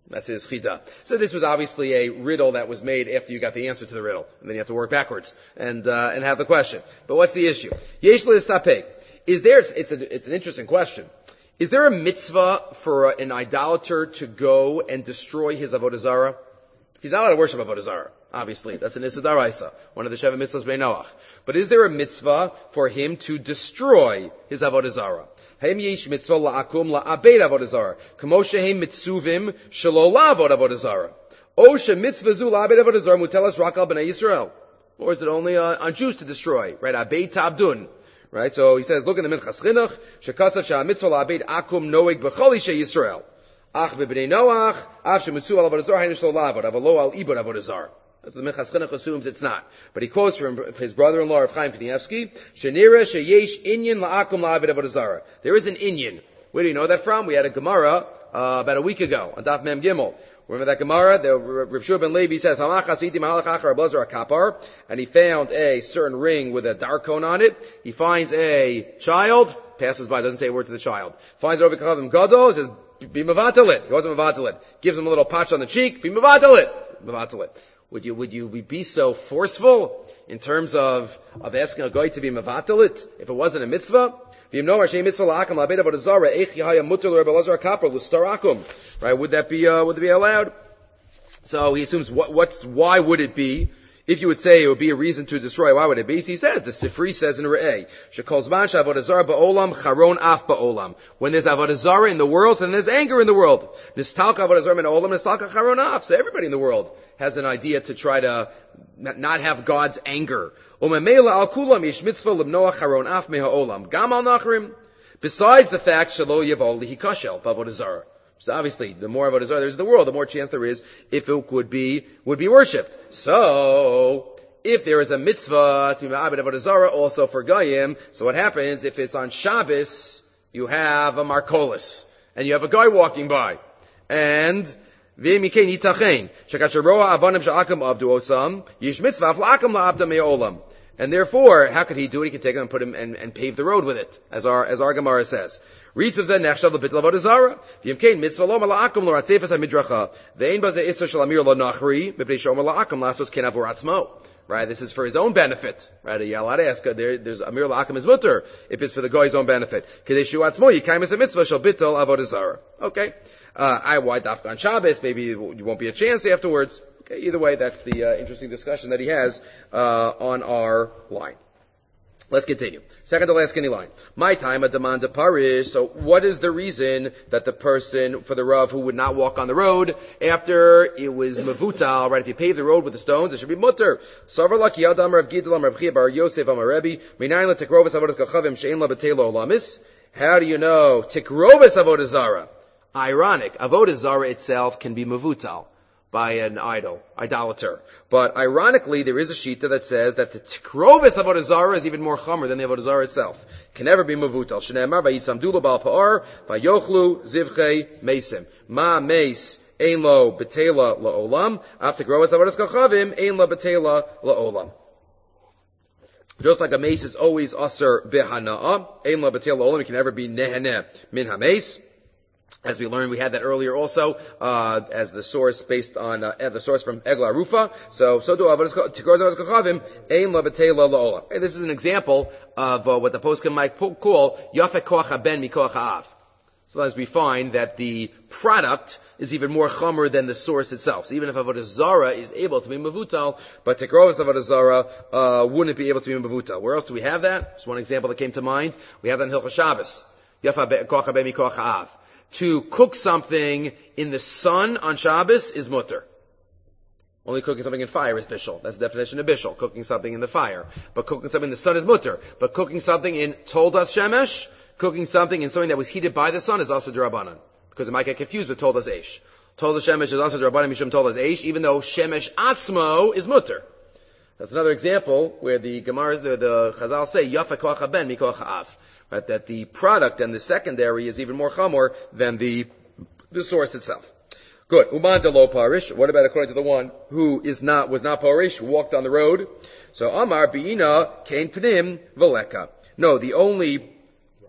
That's his chita. So this was obviously a riddle that was made after you got the answer to the riddle. And then you have to work backwards and have the question. But what's the issue? Yesh le'istapek. It's an interesting question. Is there a mitzvah for an idolater to go and destroy his avodah zarah? He's not allowed to worship avodah zarah. Obviously, that's an issa d'oraisa, one of the Sheva mitzvahs b'nei Noach. But is there a mitzvah for him to destroy his avodah zarah? Haim yesh mitzvah la'akum la'abed avodah zarah, kamo shehem mitzuvim shelo la'avod avodah zarah. O mitzvah zu la'abed avodah zarah mutelas rak al b'nei Yisrael. Or is it only on Jews to destroy? Right? Abed ta'abdun. Right? So he says, look in the Minchas Chinuch, shekatzav she'amitzvah la'abed akum noeg b'chol ishe Yisrael. Ach b'bnei Noach, af shemitzu al avodah zarah hainu shelo la'avod, avalo al ibod avodah zarah. That's what the Minchas Chinuch assumes it's not. But he quotes from his brother-in-law, Rav Chaim Kanievsky, Shenira sheyesh inyan la'akum la'abed avodah zarah. There is an inyan. Where do you know that from? We had a Gemara about a week ago on Daf Mem Gimel. Remember that Gemara? Rav Shua ben Levi says, Hamach asiti mahalach achar ablazer akapar, and he found a certain ring with a darkon on it. He finds a child, passes by, doesn't say a word to the child. Finds Rav Kavim Gadol, says, be mavatalit. He wasn't mavatalit. Gives him a little patch on the cheek, be mavatalit. Mavatalit. Would you be so forceful in terms of asking a guy to be mavatalit if it wasn't a mitzvah? Right? Would that be allowed? So he assumes why would it be? If you would say it would be a reason to destroy, why would it be? So he says, the Sifri says in Re'eh, when there's avodah zarah in the world, then there's anger in the world. So everybody in the world has an idea to try to not have God's anger. Besides the fact, so obviously, the more avodah zarah there is in the world, the more chance there is if it would be worshipped. So, if there is a mitzvah to be ma'abed avodah zarah also for Goyim, so what happens if it's on Shabbos, you have a Markolis, and you have a guy walking by, and and therefore, how could he do it? He could take him and put him and pave the road with it, as our Gemara says. Right, this is an example. This is for his own benefit. Right? You're allowed to ask, there's Amir La'akim is mutter, if it's for the guy's own benefit. Okay. Why dafka on Shabbos? Maybe you won't be a chance afterwards. Okay, either way, that's the interesting discussion that he has on our line. Let's continue. Second to last skinny line. My time a demand of parish. So what is the reason that the person, for the Rav who would not walk on the road after it was mavutal, right? If you pave the road with the stones, it should be mutter. Savar laki yadam Rav Gidlam Rav Chia Bar Yosef Amar Rebbe Minayin la tikrovas avodas kachavim she'en la betelo olamis. How do you know tikrovas avodas zara? Ironic. Avodah zara itself can be mavutal by an idolater. But ironically, there is a shita that says that the tikrovis avodah zara is even more chamer than the avodah zara itself. Can never be mavutal. Shneimar vayitzamdu bal pa'ar vayochlu zivchei mesim. Ma meis ein lo betela la'olam. Af tikrovis avodas kachavim ein lo betela la'olam. Just like a mace is always aser behana'a, ein lo betela la'olam. It can never be neheneh min ha-mace. As we learned, we had that earlier also, as the source based on, the source from Egla Rufa. So do avodas kachavim, ein lo betela la'olam. And this is an example of, what the poskim might call, yafek koach haben mikoach ha'av. So as we find that the product is even more chamer than the source itself. So even if avodah zara is able to be mavutal, but tikrovas avodah zara, wouldn't be able to be mavutal. Where else do we have that? Just one example that came to mind. We have that in Hilchos Shabbos. Yafek koach haben mikoach ha'av. To cook something in the sun on Shabbos is mutter. Only cooking something in fire is bishul. That's the definition of bishul. Cooking something in the fire. But cooking something in the sun is mutter. But cooking something in toldas shemesh, cooking something in something that was heated by the sun is also d'Rabbanan. Because it might get confused with toldas eish. Toldas shemesh is also d'Rabbanan mishum toldas eish, even though shemesh atzmo is mutter. That's another example where the Gemara, the Chazal say, Yafa koach haben mikoach ha'av. Right, that the product and the secondary is even more chamor than the source itself. Good. Uman de lo parish. What about according to the one who was not parish, who walked on the road? So Amar bi'ina kain pnim veleka. No, the only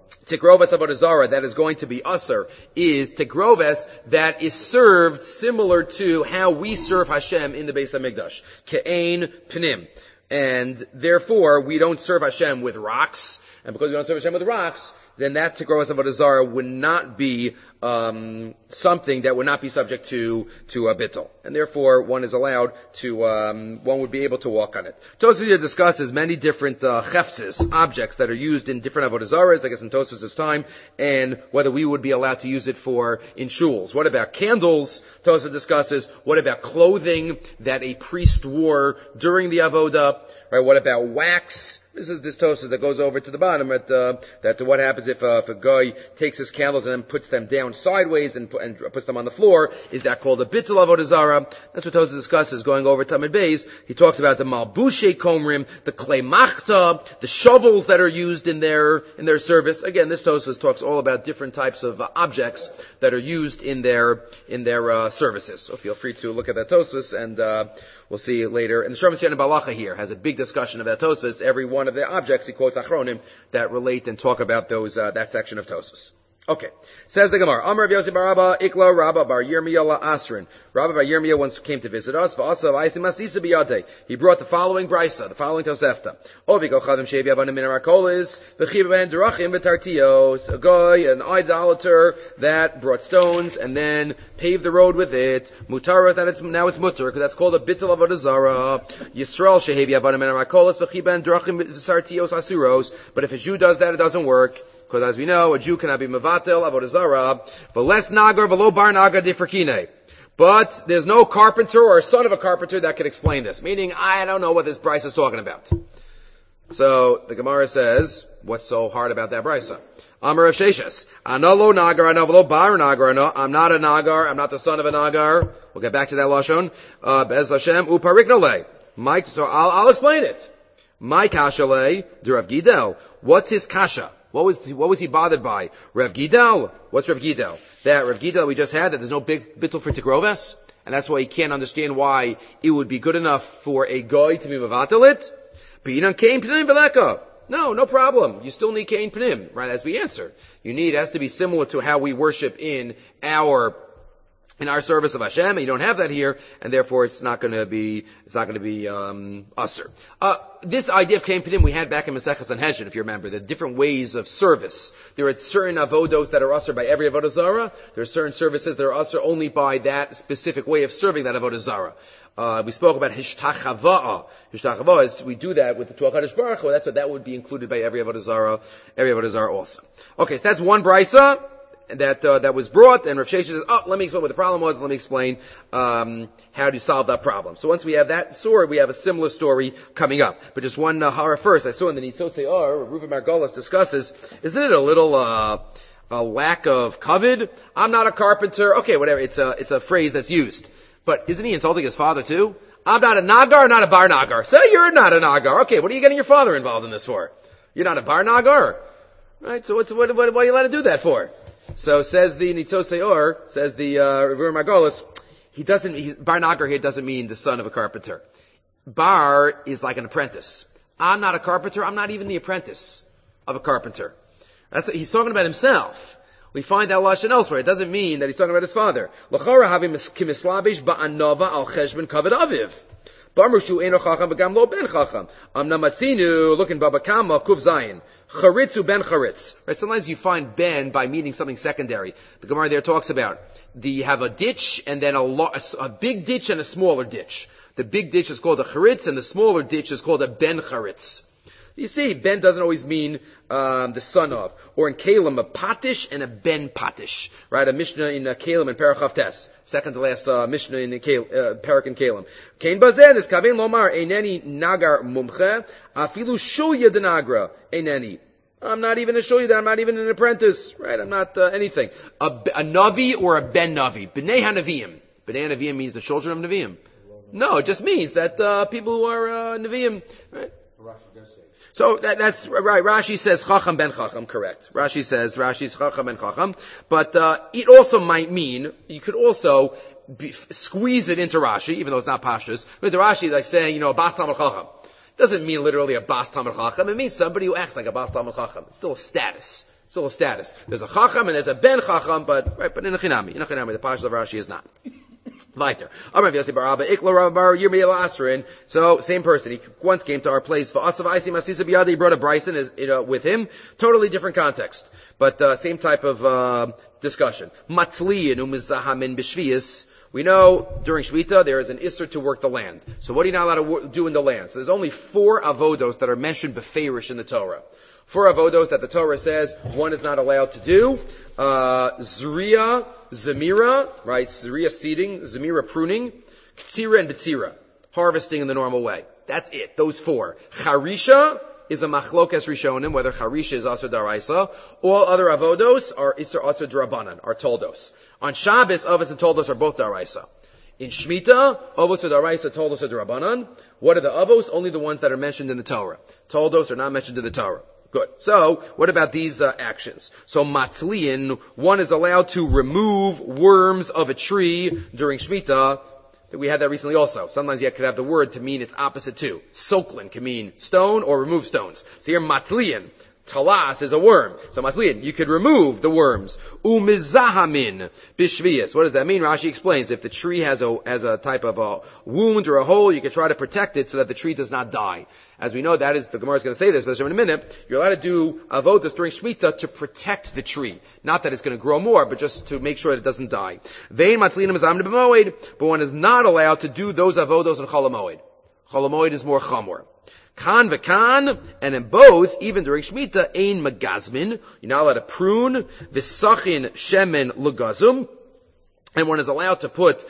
Tikroves avodah zarah that is going to be usher is tikroves that is served similar to how we serve Hashem in the Beis Hamikdash. Ke'ein pnim. And therefore, we don't serve Hashem with rocks. And because we don't serve Hashem with rocks, then that tikroves avodah zarah would not be something that would not be subject to a bittul, and therefore one is allowed to one would be able to walk on it. Tosfos here discusses many different cheftzes, objects that are used in different avodah zarahs, I guess in Tosfos' time, and whether we would be allowed to use it for in shuls. What about candles? Tosfos discusses. What about clothing that a priest wore during the avodah? Right? What about wax? This is this Tosfos that goes over to the bottom that what happens if a guy takes his candles and then puts them down sideways and puts them on the floor. Is that called a bittul avodah zarah? That's what Tosfos discusses going over Tamid Beis. He talks about the malbushe komrim, the klei machta, the shovels that are used in their service. Again, this Tosfos talks all about different types of objects that are used in their services. So feel free to look at that Tosfos, and we'll see it later. And the Shlomo Tziyani Balacha here has a big discussion of that Tosfos. Every one of the objects he quotes Achronim that relate and talk about those that section of Tosfos. Okay. Says the Gemara, Amar Rav Yossi bar Abba, Ikla Rabba bar Yirmiyah la Asrin. Rabba bar Yirmiyah once came to visit us. V'asa v'aisim asisa biyadei. He brought the following brisa, the following Tosefta. Oviko chadam shevi avanim min arakolis, v'chiba ben derachim v'tartios. A guy, an idolater that brought stones and then paved the road with it. Mutarat, and now it's mutar, because that's called a bittul avodah zarah. Yisrael shehevi avanim min arakolis, v'chiba ben derachim v'tartios asuros. But if a Jew does that, it doesn't work. Because as we know, a Jew cannot be mevatel avodah zarah, v'les nagar v'lo bar nagar difrakine. But there's no carpenter or son of a carpenter that can explain this. Meaning, I don't know what this brisa is talking about. So the Gemara says, what's so hard about that brisa? Amar Rav Sheshes, ana lo nagar, ana v'lo bar nagar, ana. I'm not a nagar. I'm not the son of a nagar. We'll get back to that lashon. Bez Hashem uparik nole. Mike. So I'll explain it. My kasha le de Rav Gidel. What's his kasha? What was he bothered by? Rav Gidel? What's Rav Gidel? That Rav Gidel we just had, that there's no big bittul for tikroves, and that's why he can't understand why it would be good enough for a guy to be mevatel it. B'inan kein pnim v'leka. No problem. You still need kein pnim, right? As we answered, it has to be similar to how we worship in our service of Hashem, and you don't have that here, and therefore it's not going to be usher. This idea of kein pnim we had back in Maseches Sanhedrin, if you remember, the different ways of service. There are certain avodos that are usher by every avodah zarah. There are certain services that are usher only by that specific way of serving that avodah zarah. We spoke about hishtachavah. Hishtachavah is we do that with the Tuach HaKadosh Baruch Hu. That's what that would be included by every avodah zarah also. Okay, so that's one brisa that was brought, and Rav Sheshes says, let me explain what the problem was, and let me explain how to solve that problem. So once we have that story, we have a similar story coming up. But just one hara first. I saw in the Nitzot Se'ar, Reuven Margolis discusses, isn't it a little a lack of kavod? I'm not a carpenter. Okay, whatever. It's a phrase that's used. But isn't he insulting his father too? I'm not a nagar, not a bar nagar. So you're not a nagar. Okay, what are you getting your father involved in this for? You're not a bar nagar. Right, so what are you allowed to do that for? So says the Nitzot Se'or, says the Reuven Margolis, bar nagar here doesn't mean the son of a carpenter. Bar is like an apprentice. I'm not a carpenter, I'm not even the apprentice of a carpenter. He's talking about himself. We find that lashon elsewhere. It doesn't mean that he's talking about his father. L'chora havim kimislabish ba'anova al cheshbon kavod aviv. Barmushu eno chacham v'gam lo ben chacham. Amna matzinu, look in Baba Kama, Kuv Zayin. Charitzu ben charitz. Right, sometimes you find ben by meaning something secondary. The Gemara there talks about, you have a ditch and then a big ditch and a smaller ditch. The big ditch is called a charitz and the smaller ditch is called a ben charitz. You see, ben doesn't always mean the son of. Or in Kalim, a patish and a ben patish. Right, a Mishnah in Kalim and Parachav Tes. Second to last Mishnah in Parak and Kalim. Kain bazen is kavein lomar eineni nagar mumche afilu shuya denagra eineni. I'm not even a shulya that I'm not even an apprentice. Right, I'm not anything. A navi or a ben navi. B'nei hanavim. B'nei hanavim means the children of Nevi'im. No, it just means that people who are Nevi'im. Right. So that's right. Rashi says Chacham ben Chacham, correct. Rashi says Rashi's Chacham ben Chacham, but it also might mean you could also squeeze it into Rashi, even though it's not pashtus. But the Rashi like saying, a Bas Talmid Chacham doesn't mean literally a Bas Talmid Chacham. It means somebody who acts like a Bas Talmid Chacham. It's still a status. Still a status. There's a Chacham and there's a Ben Chacham, but in a Chinami. The Pashas of Rashi is not. Weiter. So, same person. He once came to our place. He brought a bryson with him. Totally different context. But same type of discussion. We know during Shemitah there is an Isser to work the land. So what are you not allowed to do in the land? So there's only 4 avodos that are mentioned beferish in the Torah. 4 avodos that the Torah says one is not allowed to do. Zriya, Zemira, right? Zriya seeding, Zemira pruning, Ktsira and Bitsira, harvesting in the normal way. That's it. Those 4. Charisha is a machlokes rishonim, whether charisha is asur daraisa. All other avodos are isur asur drabanan, are toldos. On Shabbos, avos and toldos are both daraisa. In Shemitah, avos are daraisa, toldos are drabanan. What are the avos? Only the ones that are mentioned in the Torah. Toldos are not mentioned in the Torah. Good. So, what about these actions? So, matliin, one is allowed to remove worms of a tree during Shemitah. We had that recently also. Sometimes you could have the word to mean its opposite too. Soklin can mean stone or remove stones. So here matliin, talas is a worm. So matliin, you could remove the worms. Umizahamin bishvias. What does that mean? Rashi explains, if the tree has a type of a wound or a hole, you can try to protect it so that the tree does not die. As we know, that is, the Gemara is going to say this, but in a minute, you're allowed to do avodas during Shemitah to protect the tree. Not that it's going to grow more, but just to make sure that it doesn't die. But one is not allowed to do those avodos in Chol HaMoed. Chol HaMoed is more chamor. Kan v'kan, and in both, even during Shemitah, ein magazmin, you're not allowed to prune, v'sachin shemen l'gazum, and one is allowed to put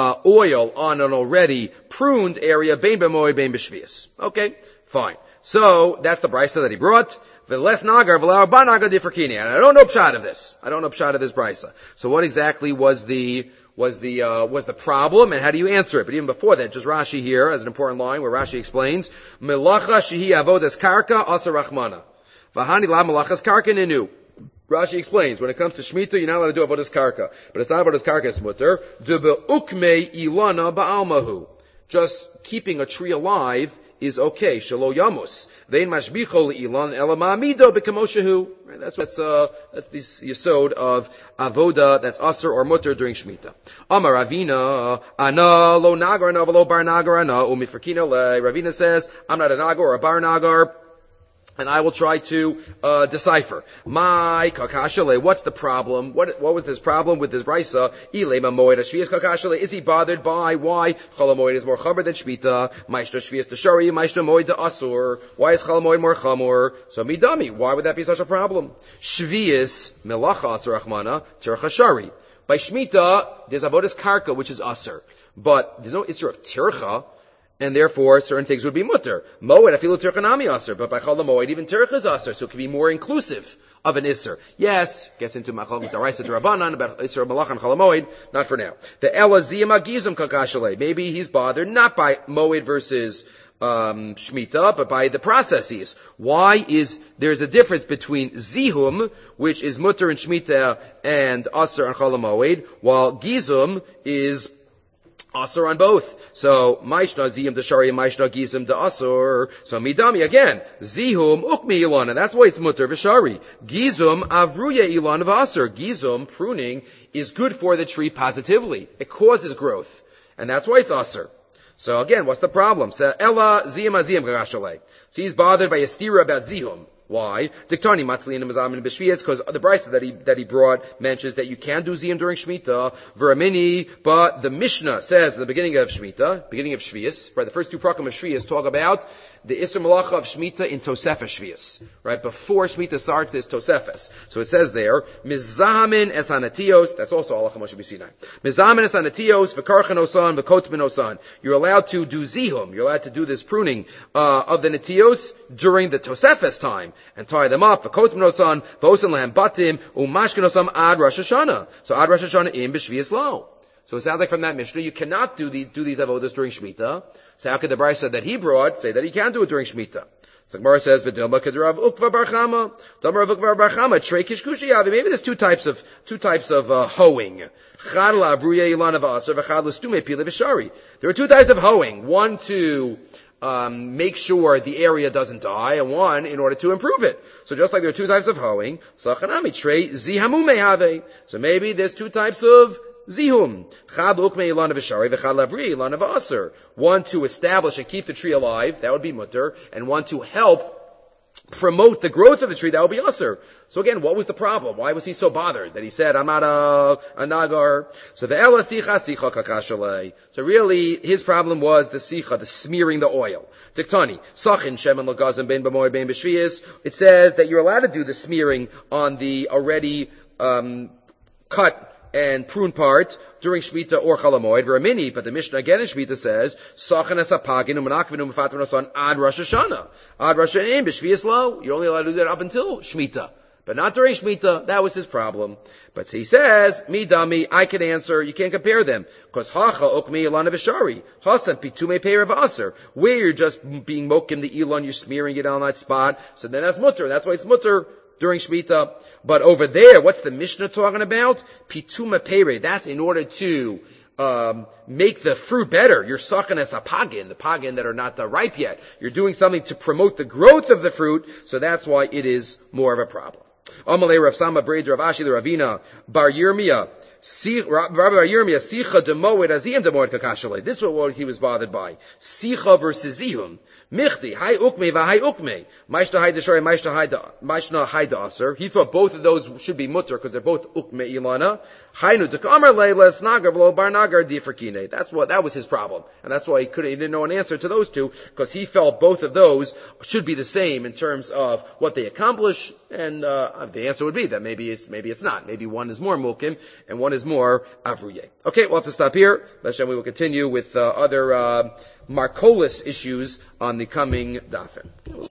oil on an already pruned area, bein b'moed, bein b'shvius. Okay, fine. So, that's the brisa that he brought. V'les nagar v'lau ba nagar difrakini. And I don't know pshat of this. I don't know pshat of this brisa. So what exactly was the problem, and how do you answer it? But even before that, just Rashi here as an important line where Rashi explains, Melacha shehi avodas karka asa rachmana. V'hani la melachas karka ninu. Rashi explains, when it comes to Shemitah, you're not allowed to do avodas karka. But it's not avodas karka, it's mutter. De be'ukmei ilana ba'almahu. Just keeping a tree alive is okay. Shelo yamus. Vein mashbicho le'ilan ela ma'amido bekamoshehu. That's the yesod of avoda that's asur or mutter during Shemitah. Amar Ravina, ana lo nagar ana v'lo bar nagar ana umifrakino le. Ravina says, I'm not a nagar or a bar nagar, and I will try to decipher. My kakashale, what's the problem? What was this problem with this brisa? Ilema moed shvias kakashale. Is he bothered by why Chol HaMoed is more chamer than Shemitah? Maishta shvias tashari, maishta moed to asur. Why is Chol HaMoed more chamer? So midami, why would that be such a problem? Shvias melacha asur achmana tircha shari. By Shemitah, there's avodas karka, which is asur, but there's no isur of tircha. And therefore, certain things would be mutter. Moed, afilu tircha nami aser. But by Chol HaMoed, even tircha is aser. So it can be more inclusive of an isser. Yes, gets into machlokes daraisa d'Rabbanan about isser malach and Chol HaMoed. Not for now. The elaziyam agizum kakashale. Maybe he's bothered not by Moed versus Shemitah, but by the processes. Why is there's a difference between zihum, which is mutter in Shemitah, and aser and Chol HaMoed, while gizum is asur on both. So, maishna zihum deshari, maishna gizum de asur. So, midami again, zihum ukmi ilan, and that's why it's mutter v'shari. Gizum avruya ilan v'asur. Gizum, pruning, is good for the tree positively. It causes growth. And that's why it's asur. So again, what's the problem? So, ella zihum azihum gagashale. So he's bothered by a stira about zihum. Why? Diktani matzli and mazamin b'shviyas, because the brisa that he brought mentions that you can do ziyum during Shemitah, veramini, but the Mishnah says at the beginning of Shemitah, beginning of Shviyas, right, the first 2 prakim of Shviyas talk about the Isser Malacha of Shemitah in Tosefes Shviyas, right, before Shemitah starts there's Tosefes. So it says there, mizamin es hanatios, that's also Halacha Moshe B'Sinai. Mizamin es hanatios, v'karchen osan, v'kotmin osan. You're allowed to do zihum, you're allowed to do this pruning, of the natios during the Tosefes time, and tie them up, v'kotmin osan, v'osan lehem batim, u'mashkin osam ad Rosh Hashanah. So ad Rosh Hashanah in b'Shviyas lo. So it sounds like from that Mishnah, you cannot do these avodas during Shemitah. So how could the brisa that he brought say that he can do it during Shemitah? So Gemara says, "V'dilma kedrav ukva bar chama, damar ukva bar chama trei kishkushi yavi." Maybe there's two types of hoeing. Chad la avruya ilana v'aser, v'chad l'stume pila v'shari. There are 2 types of hoeing. One to make sure the area doesn't die, and one in order to improve it. So just like there are two types of hoeing, so maybe there's two types of zihum. One to establish and keep the tree alive, that would be mutter, and one to help promote the growth of the tree, that would be usher. So again, what was the problem? Why was he so bothered that he said, I'm not a nagar? So the ela sicha kakashalei. So really, his problem was the sicha, the smearing the oil. Tiktani, sachin shemen lagazim ben b'moed ben b'shvius. It says that you're allowed to do the smearing on the already, cut and prune part during Shemitah or Chalamoid, Veramini, but the Mishnah again in Shemitah says, Sachan esapagin u'manakvinu mefatron ad Rosh Hashanah. Ad Rosh Hashanah, b'shvius lo. You're only allowed to do that up until Shemitah. But not during Shemitah. That was his problem. But he says, mi dami, I can answer, you can't compare them. Because hacha okmi ilana v'shari. Hasan pitume peir v'aser. Where you're just being mokim the ilan, you're smearing it on that spot. So then that's mutter. That's why it's mutter during Shemitah. But over there, what's the Mishnah talking about? Pituma pere. That's in order to make the fruit better. You're sucking as a pagin, the pagin that are not ripe yet. You're doing something to promote the growth of the fruit, so that's why it is more of a problem. Amalei Rav Sama Breder Rav Ashi the Ravina Bar Yirmiyah. Rabbi Yirmiyah, Sicha demoed aziyim demoed kakashalei. This is what he was bothered by. Sicha versus zihum. Michti, hai ukme v'hai ukme. Maishna hai deshari, maishna hai da'aser. He thought both of those should be mutter because they're both ukme ilana. Hainu dekamar leilas nagar v'lo bar nagar difrakine. That was his problem. And that's why he didn't know an answer to those two, because he felt both of those should be the same in terms of what they accomplish, and the answer would be that maybe it's not. Maybe one is more mukim, and one is more avruye. Okay, we'll have to stop here. Hashem, we will continue with other Marcolis issues on the coming dafin.